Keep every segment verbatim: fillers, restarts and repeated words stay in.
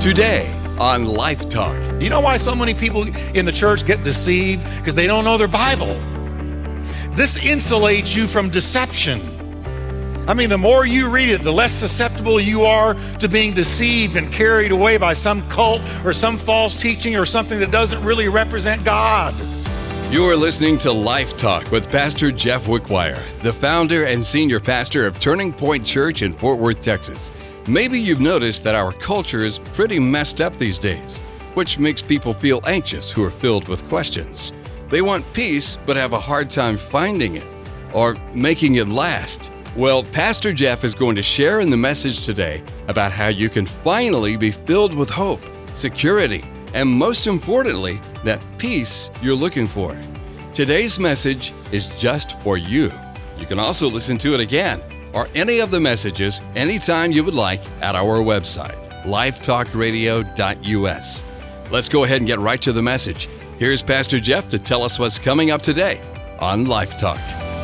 Today on Life Talk. You know why so many people in the church get deceived? Because they don't know their Bible. This insulates you from deception. I mean, the more you read it, the less susceptible you are to being deceived and carried away by some cult or some false teaching or something that doesn't really represent God. You are listening to Life Talk with Pastor Jeff Wickwire, the founder and senior pastor of Turning Point Church in Fort Worth, Texas. Maybe you've noticed that our culture is pretty messed up these days, which makes people feel anxious who are filled with questions. They want peace, but have a hard time finding it or making it last. Well, Pastor Jeff is going to share in the message today about how you can finally be filled with hope, security, and most importantly, that peace you're looking for. Today's message is just for you. You can also listen to it again or any of the messages anytime you would like at our website, life talk radio dot u s. Let's go ahead and get right to the message. Here's Pastor Jeff to tell us what's coming up today on Life Talk.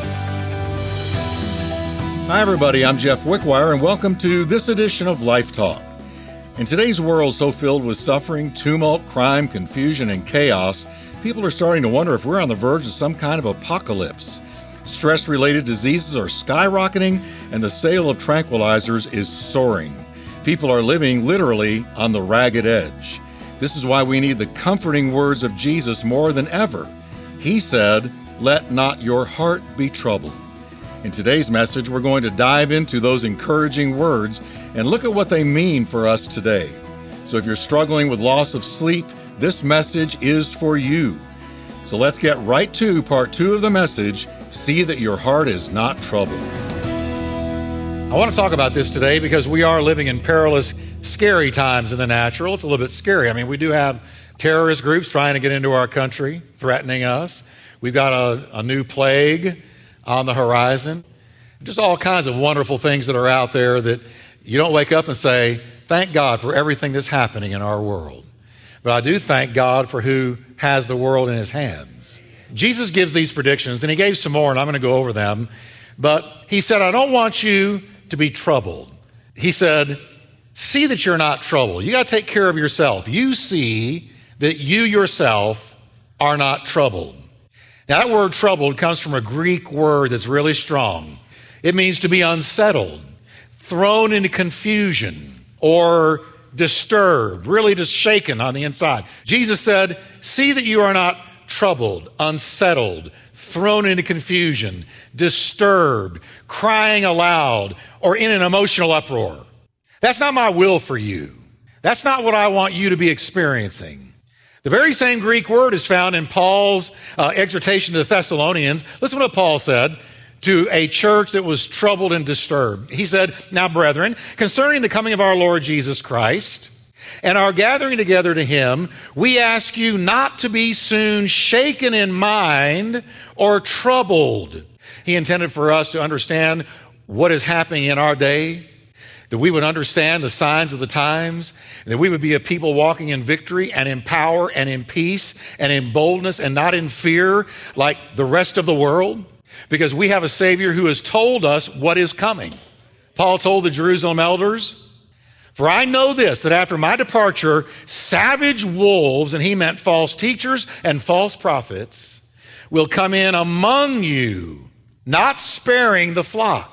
Hi, everybody. I'm Jeff Wickwire, and welcome to this edition of Life Talk. In today's world so filled with suffering, tumult, crime, confusion, and chaos, people are starting to wonder if we're on the verge of some kind of apocalypse. Stress-related diseases are skyrocketing, and the sale of tranquilizers is soaring. People are living literally on the ragged edge. This is why we need the comforting words of Jesus more than ever. He said, "Let not your heart be troubled." In today's message, we're going to dive into those encouraging words and look at what they mean for us today. So if you're struggling with loss of sleep, this message is for you. So let's get right to part two of the message, See That Your Heart Is Not Troubled. I want to talk about this today because we are living in perilous, scary times in the natural. It's a little bit scary. I mean, we do have terrorist groups trying to get into our country, threatening us. We've got a, a new plague on the horizon. Just all kinds of wonderful things that are out there that you don't wake up and say, thank God for everything that's happening in our world. But I do thank God for who has the world in his hands. Jesus gives these predictions, and he gave some more, and I'm going to go over them. But he said, I don't want you to be troubled. He said, see that you're not troubled. You got to take care of yourself. You see that you yourself are not troubled. Now, that word troubled comes from a Greek word that's really strong. It means to be unsettled, thrown into confusion, or disturbed, really just shaken on the inside. Jesus said, see that you are not troubled, unsettled, thrown into confusion, disturbed, crying aloud, or in an emotional uproar. That's not my will for you. That's not what I want you to be experiencing. The very same Greek word is found in Paul's uh, exhortation to the Thessalonians. Listen to what Paul said to a church that was troubled and disturbed. He said, now, brethren, concerning the coming of our Lord Jesus Christ and our gathering together to him, we ask you not to be soon shaken in mind or troubled. He intended for us to understand what is happening in our day, that we would understand the signs of the times, and that we would be a people walking in victory and in power and in peace and in boldness and not in fear like the rest of the world, because we have a Savior who has told us what is coming. Paul told the Jerusalem elders, for I know this, that after my departure, savage wolves, and he meant false teachers and false prophets, will come in among you, not sparing the flock.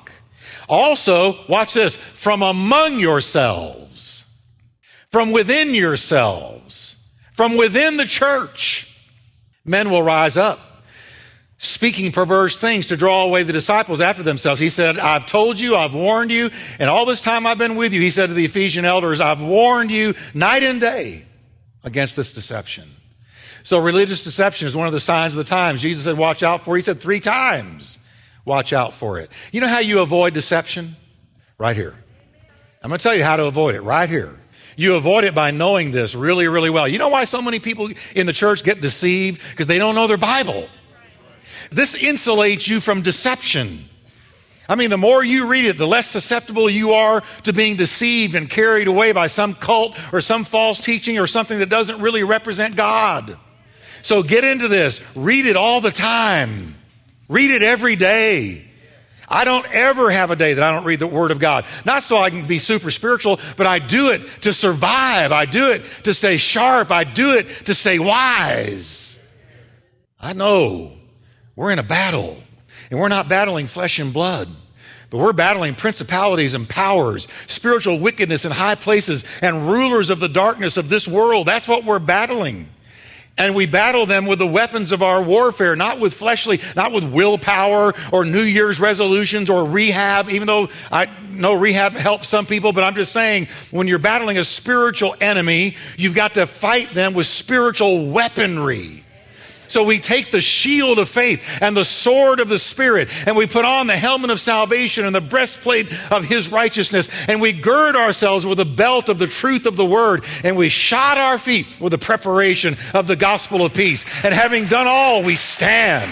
Also, watch this, from among yourselves, from within yourselves, from within the church, men will rise up, speaking perverse things to draw away the disciples after themselves. He said, I've told you, I've warned you, and all this time I've been with you, he said to the Ephesian elders, I've warned you night and day against this deception. So religious deception is one of the signs of the times. Jesus said, watch out for it. He said three times. Watch out for it. You know how you avoid deception? Right here. I'm going to tell you how to avoid it right here. You avoid it by knowing this really, really well. You know why so many people in the church get deceived? Because they don't know their Bible. This insulates you from deception. I mean, the more you read it, the less susceptible you are to being deceived and carried away by some cult or some false teaching or something that doesn't really represent God. So get into this. Read it all the time. Read it every day. I don't ever have a day that I don't read the Word of God. Not so I can be super spiritual, but I do it to survive. I do it to stay sharp. I do it to stay wise. I know we're in a battle, and we're not battling flesh and blood, but we're battling principalities and powers, spiritual wickedness in high places, and rulers of the darkness of this world. That's what we're battling. And we battle them with the weapons of our warfare, not with fleshly, not with willpower or New Year's resolutions or rehab, even though I know rehab helps some people, but I'm just saying, when you're battling a spiritual enemy, you've got to fight them with spiritual weaponry. So we take the shield of faith and the sword of the Spirit, and we put on the helmet of salvation and the breastplate of His righteousness, and we gird ourselves with the belt of the truth of the Word, and we shod our feet with the preparation of the gospel of peace. And having done all, we stand.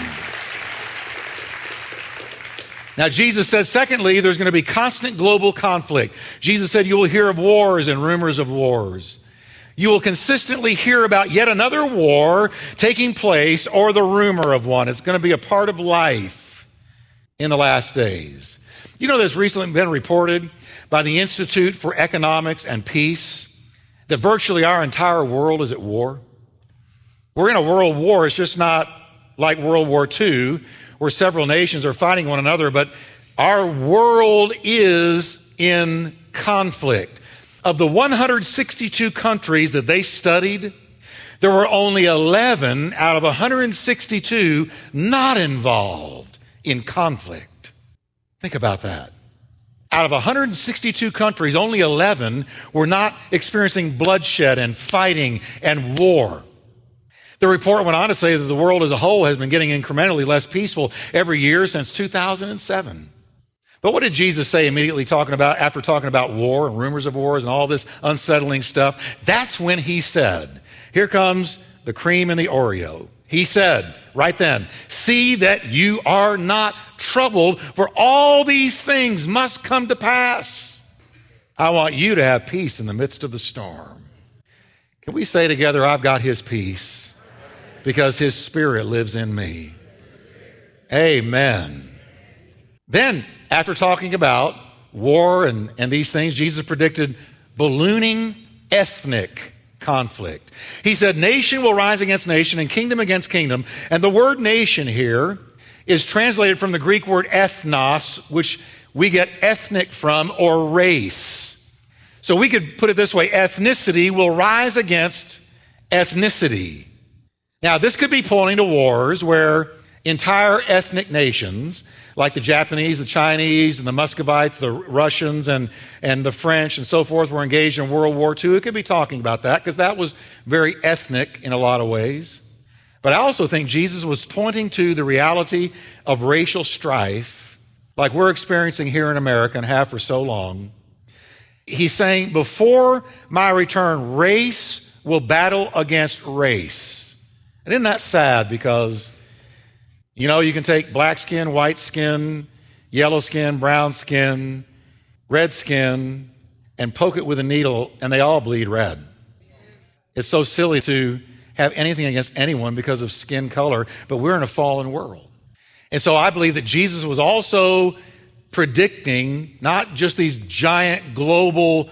Now, Jesus said, secondly, there's going to be constant global conflict. Jesus said, you will hear of wars and rumors of wars. You will consistently hear about yet another war taking place or the rumor of one. It's going to be a part of life in the last days. You know, there's recently been reported by the Institute for Economics and Peace that virtually our entire world is at war. We're in a world war. It's just not like World War Two, where several nations are fighting one another, but our world is in conflict. Of the one hundred sixty-two countries that they studied, there were only eleven out of one hundred sixty-two not involved in conflict. Think about that. Out of one hundred sixty-two countries, only eleven were not experiencing bloodshed and fighting and war. The report went on to say that the world as a whole has been getting incrementally less peaceful every year since two thousand seven. But what did Jesus say immediately talking about, after talking about war and rumors of wars and all this unsettling stuff? That's when He said, here comes the cream and the Oreo. He said right then, see that you are not troubled, for all these things must come to pass. I want you to have peace in the midst of the storm. Can we say together, I've got His peace because His Spirit lives in me. Amen. Then, after talking about war and, and these things, Jesus predicted ballooning ethnic conflict. He said, nation will rise against nation and kingdom against kingdom. And the word nation here is translated from the Greek word ethnos, which we get ethnic from, or race. So we could put it this way, ethnicity will rise against ethnicity. Now, this could be pointing to wars where entire ethnic nations, like the Japanese, the Chinese, and the Muscovites, the Russians, and, and the French, and so forth, were engaged in World War Two. It could be talking about that, because that was very ethnic in a lot of ways. But I also think Jesus was pointing to the reality of racial strife, like we're experiencing here in America and have for so long. He's saying, before my return, race will battle against race. And isn't that sad? Because you know, you can take black skin, white skin, yellow skin, brown skin, red skin, and poke it with a needle, and they all bleed red. It's so silly to have anything against anyone because of skin color, but we're in a fallen world. And so I believe that Jesus was also predicting not just these giant global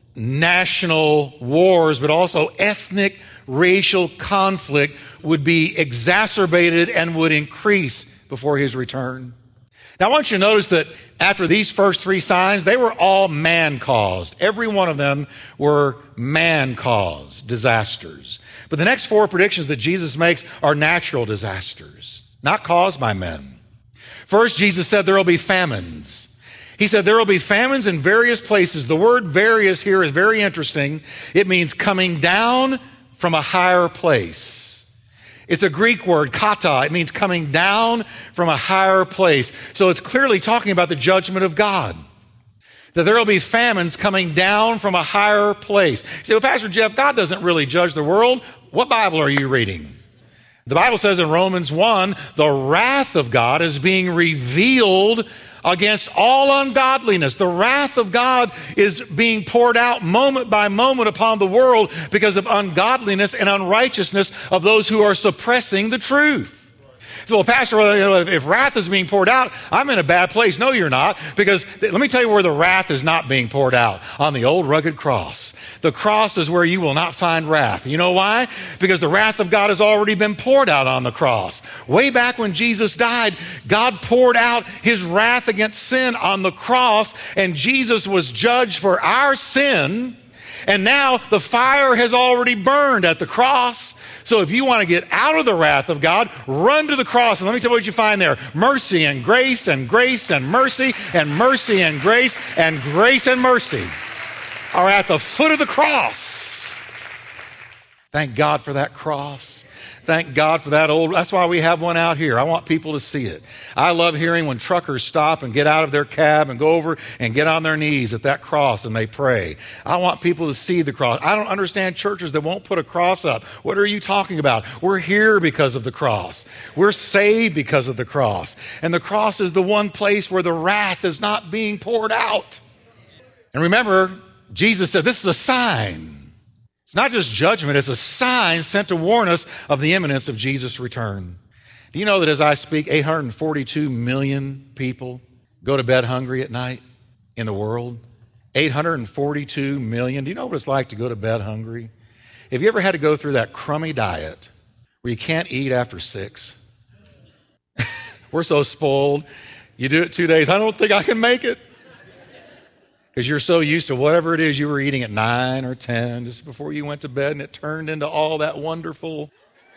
national wars, but also ethnic racial conflict would be exacerbated and would increase before His return. Now, I want you to notice that after these first three signs, they were all man-caused. Every one of them were man-caused disasters. But the next four predictions that Jesus makes are natural disasters, not caused by men. First, Jesus said there will be famines. He said there will be famines in various places. The word various here is very interesting. It means coming down from a higher place. It's a Greek word, kata. It means coming down from a higher place. So it's clearly talking about the judgment of God. That there will be famines coming down from a higher place. You say, well, Pastor Jeff, God doesn't really judge the world. What Bible are you reading? The Bible says in Romans one, the wrath of God is being revealed against all ungodliness. The wrath of God is being poured out moment by moment upon the world because of ungodliness and unrighteousness of those who are suppressing the truth. So, well, Pastor, well, you know, if, if wrath is being poured out, I'm in a bad place. No, you're not. Because th- let me tell you where the wrath is not being poured out. On the old rugged cross. The cross is where you will not find wrath. You know why? Because the wrath of God has already been poured out on the cross. Way back when Jesus died, God poured out his wrath against sin on the cross, and Jesus was judged for our sin. And now the fire has already burned at the cross. So if you want to get out of the wrath of God, run to the cross. And let me tell you what you find there. Mercy and grace and grace and mercy and mercy and grace and grace and mercy are at the foot of the cross. Thank God for that cross. Thank God for that old, that's why we have one out here. I want people to see it. I love hearing when truckers stop and get out of their cab and go over and get on their knees at that cross and they pray. I want people to see the cross. I don't understand churches that won't put a cross up. What are you talking about? We're here because of the cross. We're saved because of the cross. And the cross is the one place where the wrath is not being poured out. And remember, Jesus said, this is a sign. It's not just judgment, it's a sign sent to warn us of the imminence of Jesus' return. Do you know that as I speak, eight hundred forty-two million people go to bed hungry at night in the world? eight hundred forty-two million. Do you know what it's like to go to bed hungry? Have you ever had to go through that crummy diet where you can't eat after six? We're so spoiled. You do it two days. I don't think I can make it. Because you're so used to whatever it is you were eating at nine or ten just before you went to bed, and it turned into all that wonderful.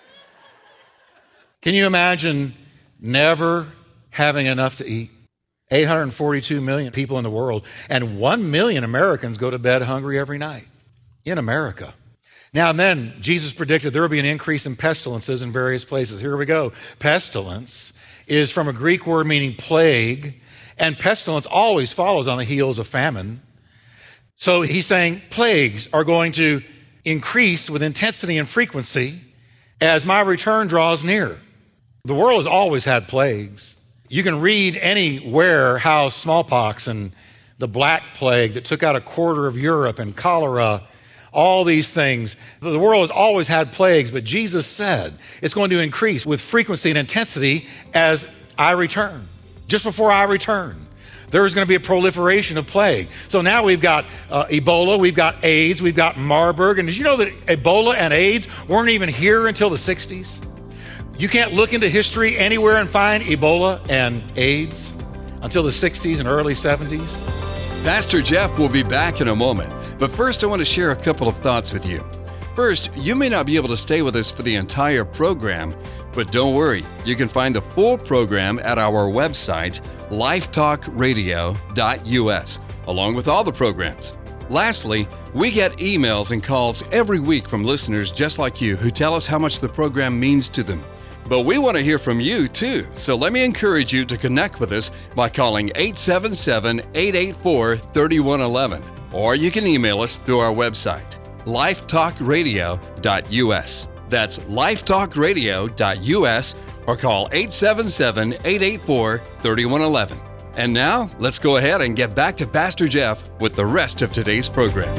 Can you imagine never having enough to eat? eight hundred forty-two million people in the world, and one million Americans go to bed hungry every night in America. Now and then, Jesus predicted there will be an increase in pestilences in various places. Here we go. Pestilence is from a Greek word meaning plague. And pestilence always follows on the heels of famine. So he's saying plagues are going to increase with intensity and frequency as my return draws near. The world has always had plagues. You can read anywhere how smallpox and the Black Plague that took out a quarter of Europe and cholera, all these things. The world has always had plagues, but Jesus said it's going to increase with frequency and intensity as I return. Just before I return, there's going to be a proliferation of plague. So now we've got uh, Ebola, we've got AIDS, we've got Marburg. And did you know that Ebola and AIDS weren't even here until the sixties? You can't look into history anywhere and find Ebola and AIDS until the sixties and early seventies. Pastor Jeff will be back in a moment. But first, I want to share a couple of thoughts with you. First, you may not be able to stay with us for the entire program, but don't worry, you can find the full program at our website, lifetalk radio dot u s, along with all the programs. Lastly, we get emails and calls every week from listeners just like you who tell us how much the program means to them. But we want to hear from you too, so let me encourage you to connect with us by calling eight seven seven, eight eight four, three one one one, or you can email us through our website, lifetalk radio dot u s. That's lifetalk radio dot u s, or call eight seven seven, eight eight four, three one one one. And now, let's go ahead and get back to Pastor Jeff with the rest of today's program.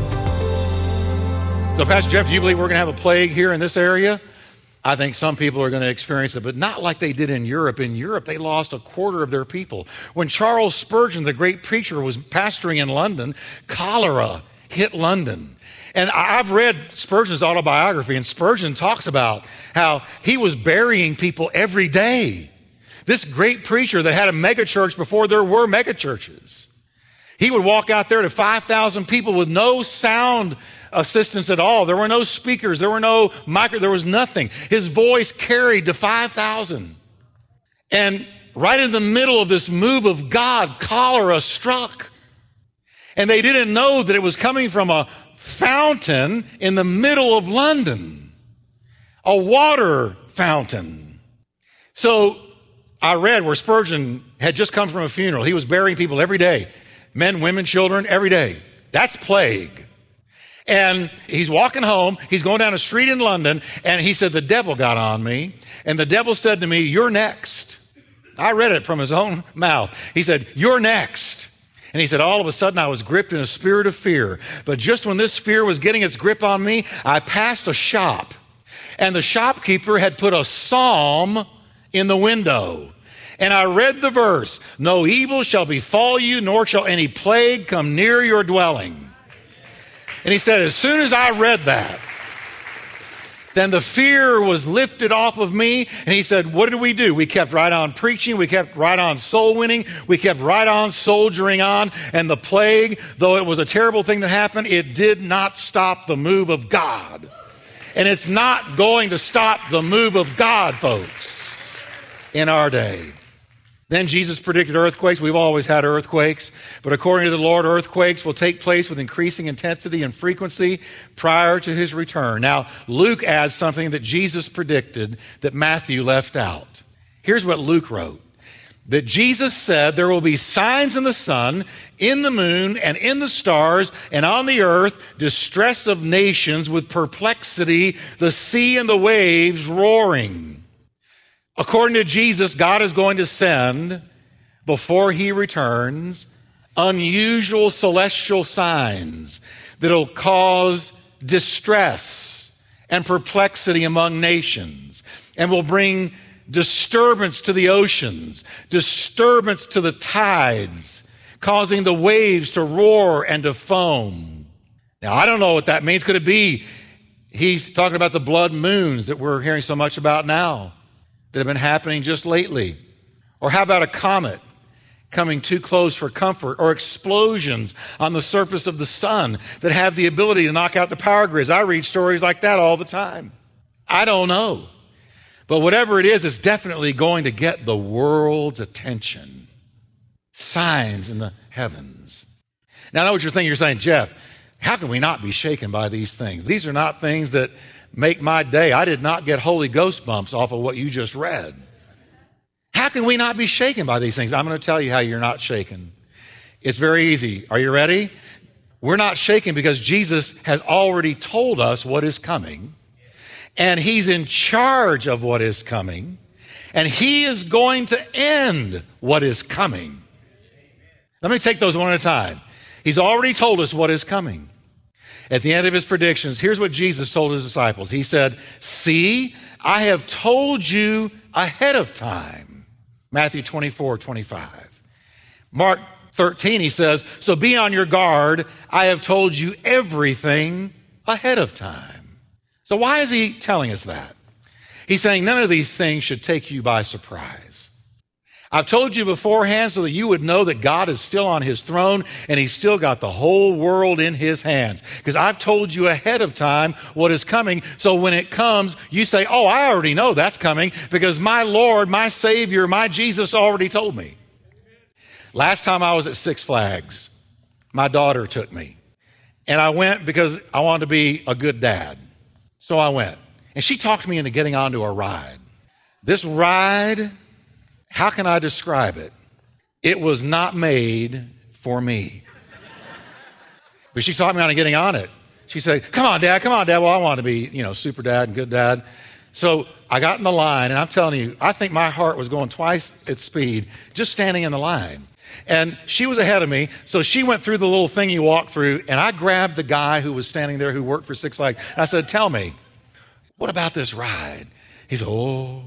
So, Pastor Jeff, do you believe we're going to have a plague here in this area? I think some people are going to experience it, but not like they did in Europe. In Europe, they lost a quarter of their people. When Charles Spurgeon, the great preacher, was pastoring in London, cholera hit London. And I've read Spurgeon's autobiography, and Spurgeon talks about how he was burying people every day. This great preacher that had a megachurch before there were megachurches. He would walk out there to five thousand people with no sound assistance at all. There were no speakers. There were no micro. There was nothing. His voice carried to five thousand. And right in the middle of this move of God, cholera struck. And they didn't know that it was coming from a fountain in the middle of London, a water fountain. So I read where Spurgeon had just come from a funeral. He was burying people every day, men, women, children, every day. That's plague. And he's walking home. He's going down a street in London, and he said, the devil got on me. And the devil said to me, you're next. I read it from his own mouth. He said, you're next. And he said, all of a sudden I was gripped in a spirit of fear. But just when this fear was getting its grip on me, I passed a shop. And the shopkeeper had put a psalm in the window. And I read the verse, no evil shall befall you, nor shall any plague come near your dwelling. And he said, as soon as I read that, then the fear was lifted off of me. And he said, what did we do? We kept right on preaching. We kept right on soul winning. We kept right on soldiering on. And the plague, though it was a terrible thing that happened, it did not stop the move of God. And it's not going to stop the move of God, folks, in our day. Then Jesus predicted earthquakes. We've always had earthquakes. But according to the Lord, earthquakes will take place with increasing intensity and frequency prior to his return. Now, Luke adds something that Jesus predicted that Matthew left out. Here's what Luke wrote. That Jesus said there will be signs in the sun, in the moon, and in the stars, and on the earth, distress of nations with perplexity, the sea and the waves roaring. According to Jesus, God is going to send, before he returns, unusual celestial signs that'll cause distress and perplexity among nations and will bring disturbance to the oceans, disturbance to the tides, causing the waves to roar and to foam. Now, I don't know what that means. Could it be he's talking about the blood moons that we're hearing so much about now, that have been happening just lately? Or how about a comet coming too close for comfort, or explosions on the surface of the sun that have the ability to knock out the power grids? I read stories like that all the time. I don't know. But whatever it is, it's definitely going to get the world's attention. Signs in the heavens. Now I know what you're thinking. You're saying, Jeff, how can we not be shaken by these things? These are not things that make my day. I did not get Holy Ghost bumps off of what you just read. How can we not be shaken by these things? I'm going to tell you how you're not shaken. It's very easy. Are you ready? We're not shaken because Jesus has already told us what is coming, and he's in charge of what is coming, and he is going to end what is coming. Let me take those one at a time. He's already told us what is coming. At the end of his predictions, here's what Jesus told his disciples. He said, see, I have told you ahead of time. Matthew twenty-four, twenty-five. Mark thirteen, he says, so be on your guard. I have told you everything ahead of time. So why is he telling us that? He's saying none of these things should take you by surprise. I've told you beforehand so that you would know that God is still on his throne and he's still got the whole world in his hands. Because I've told you ahead of time what is coming. So when it comes, you say, oh, I already know that's coming because my Lord, my Savior, my Jesus already told me. Last time I was at Six Flags, my daughter took me. And I went because I wanted to be a good dad. So I went. And she talked me into getting onto a ride. This ride, how can I describe it? It was not made for me. But she talked me into getting on it. She said, come on, Dad, come on, Dad. Well, I want to be, you know, super dad and good dad. So I got in the line, and I'm telling you, I think my heart was going twice its speed just standing in the line. And she was ahead of me, so she went through the little thing you walk through, and I grabbed the guy who was standing there who worked for Six Flags. And I said, tell me, what about this ride? He said, oh.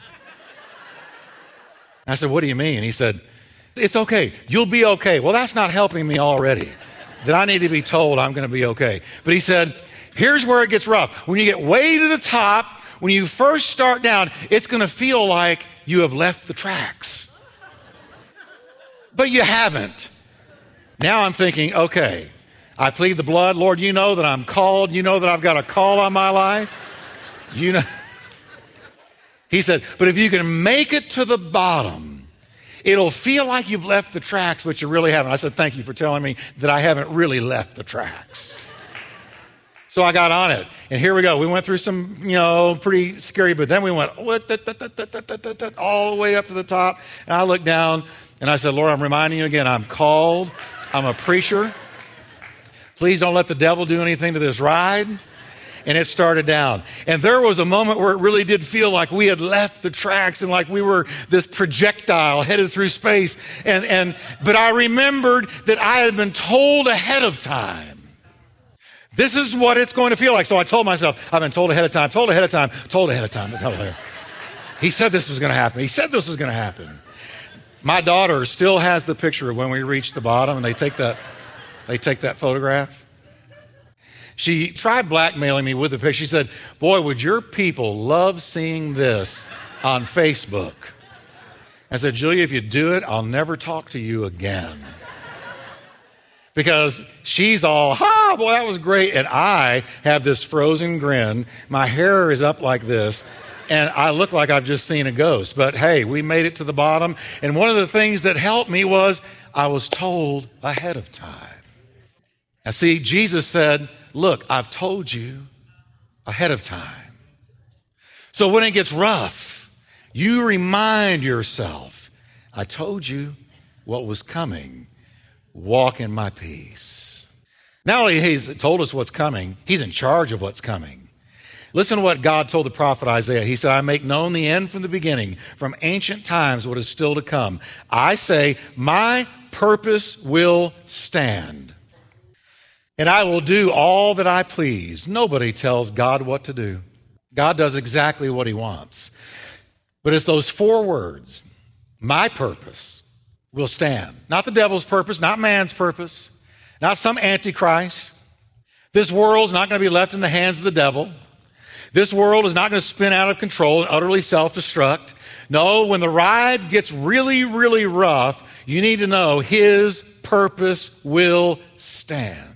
I said, what do you mean? He said, it's okay. You'll be okay. Well, that's not helping me already. That I need to be told I'm going to be okay. But he said, here's where it gets rough. When you get way to the top, when you first start down, it's going to feel like you have left the tracks. But you haven't. Now I'm thinking, okay, I plead the blood. Lord, you know that I'm called. You know that I've got a call on my life. You know. He said, but if you can make it to the bottom, it'll feel like you've left the tracks, but you really haven't. I said, thank you for telling me that I haven't really left the tracks. So I got on it. And here we go. We went through some, you know, pretty scary, but then we went all the way up to the top. And I looked down and I said, Lord, I'm reminding you again, I'm called. I'm a preacher. Please don't let the devil do anything to this ride. And it started down. And there was a moment where it really did feel like we had left the tracks and like we were this projectile headed through space. And, and, but I remembered that I had been told ahead of time. This is what it's going to feel like. So I told myself, I've been told ahead of time, told ahead of time, told ahead of time, told ahead. He said this was going to happen. He said this was going to happen. My daughter still has the picture of when we reached the bottom and they take that, they take that photograph. She tried blackmailing me with the picture. She said, boy, would your people love seeing this on Facebook. I said, Julia, if you do it, I'll never talk to you again. Because she's all, ha, boy, that was great. And I have this frozen grin. My hair is up like this. And I look like I've just seen a ghost. But hey, we made it to the bottom. And one of the things that helped me was I was told ahead of time. Now see, Jesus said, look, I've told you ahead of time. So when it gets rough, you remind yourself, I told you what was coming. Walk in my peace. Not only he's told us what's coming, he's in charge of what's coming. Listen to what God told the prophet Isaiah. He said, I make known the end from the beginning, from ancient times what is still to come. I say, my purpose will stand, and I will do all that I please. Nobody tells God what to do. God does exactly what he wants. But it's those four words, my purpose will stand. Not the devil's purpose, not man's purpose, not some antichrist. This world's not going to be left in the hands of the devil. This world is not going to spin out of control and utterly self-destruct. No, when the ride gets really, really rough, you need to know his purpose will stand.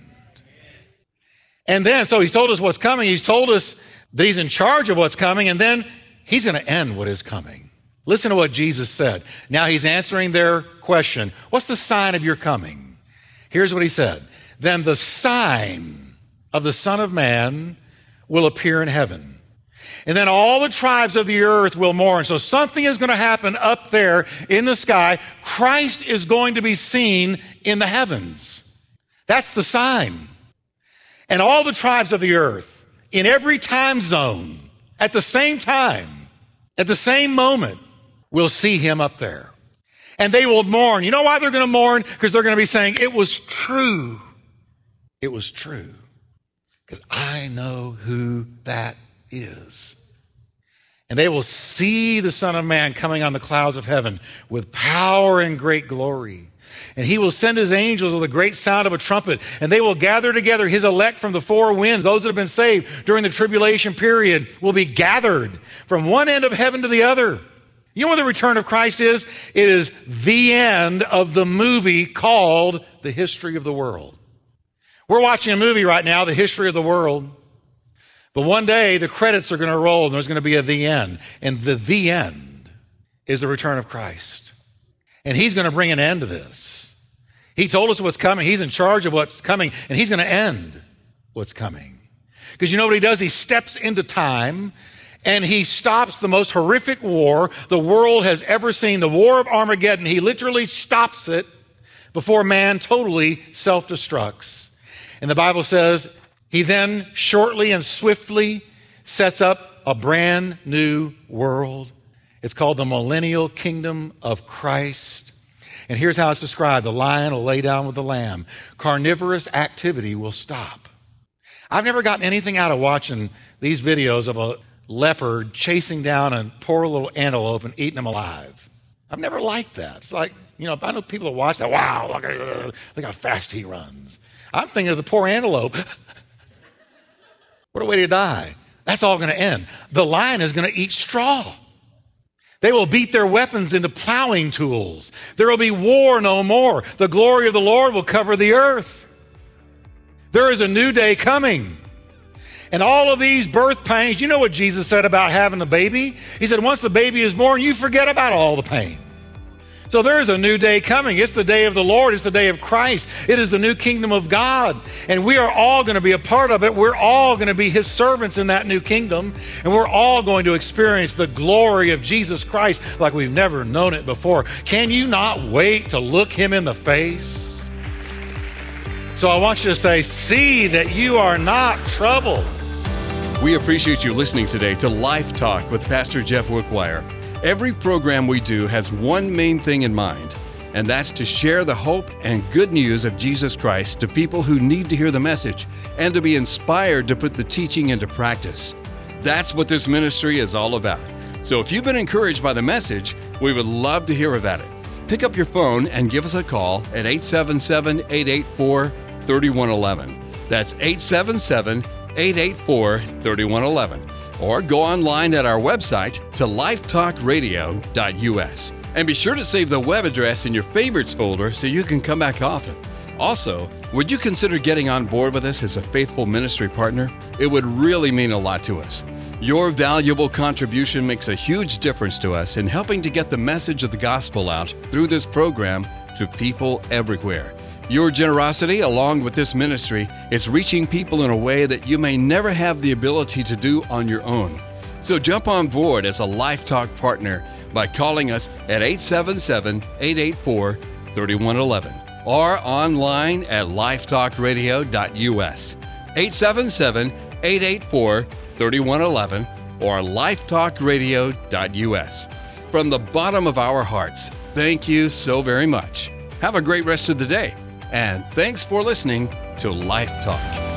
And then, so he's told us what's coming. He's told us that he's in charge of what's coming, and then he's going to end what is coming. Listen to what Jesus said. Now he's answering their question. What's the sign of your coming? Here's what he said. Then the sign of the Son of Man will appear in heaven. And then all the tribes of the earth will mourn. So something is going to happen up there in the sky. Christ is going to be seen in the heavens. That's the sign. And all the tribes of the earth, in every time zone, at the same time, at the same moment, will see him up there. And they will mourn. You know why they're going to mourn? Because they're going to be saying, it was true. It was true. Because I know who that is. And they will see the Son of Man coming on the clouds of heaven with power and great glory. And he will send his angels with a great sound of a trumpet, and they will gather together his elect from the four winds. Those that have been saved during the tribulation period will be gathered from one end of heaven to the other. You know what the return of Christ is? It is the end of the movie called The History of the World. We're watching a movie right now, The History of the World. But one day the credits are going to roll and there's going to be a the end. And the the end is the return of Christ. And he's going to bring an end to this. He told us what's coming. He's in charge of what's coming. And he's going to end what's coming. Because you know what he does? He steps into time and he stops the most horrific war the world has ever seen. The War of Armageddon. He literally stops it before man totally self-destructs. And the Bible says he then shortly and swiftly sets up a brand new world. It's called the millennial kingdom of Christ. And here's how it's described. The lion will lay down with the lamb. Carnivorous activity will stop. I've never gotten anything out of watching these videos of a leopard chasing down a poor little antelope and eating them alive. I've never liked that. It's like, you know, I know people that watch that. Wow, look, look how fast he runs. I'm thinking of the poor antelope. What a way to die. That's all going to end. The lion is going to eat straw. They will beat their weapons into plowing tools. There will be war no more. The glory of the Lord will cover the earth. There is a new day coming. And all of these birth pains, you know what Jesus said about having a baby? He said, once the baby is born, you forget about all the pain. So there is a new day coming. It's the day of the Lord. It's the day of Christ. It is the new kingdom of God. And we are all going to be a part of it. We're all going to be his servants in that new kingdom. And we're all going to experience the glory of Jesus Christ like we've never known it before. Can you not wait to look him in the face? So I want you to say, see that you are not troubled. We appreciate you listening today to Life Talk with Pastor Jeff Wickwire. Every program we do has one main thing in mind, and that's to share the hope and good news of Jesus Christ to people who need to hear the message and to be inspired to put the teaching into practice. That's what this ministry is all about. So if you've been encouraged by the message, we would love to hear about it. Pick up your phone and give us a call at eight seven seven, eight eight four, three one one one. That's eight seven seven, eight eight four, three one one one. Or go online at our website to lifetalk radio dot u s. And be sure to save the web address in your favorites folder so you can come back often. Also, would you consider getting on board with us as a faithful ministry partner? It would really mean a lot to us. Your valuable contribution makes a huge difference to us in helping to get the message of the gospel out through this program to people everywhere. Your generosity, along with this ministry, is reaching people in a way that you may never have the ability to do on your own. So jump on board as a Life Talk partner by calling us at eight seven seven, eight eight four, three one one one or online at lifetalk radio dot u s. eight seven seven, eight eight four, three one one one or lifetalk radio dot u s. From the bottom of our hearts, thank you so very much. Have a great rest of the day, and thanks for listening to Life Talk.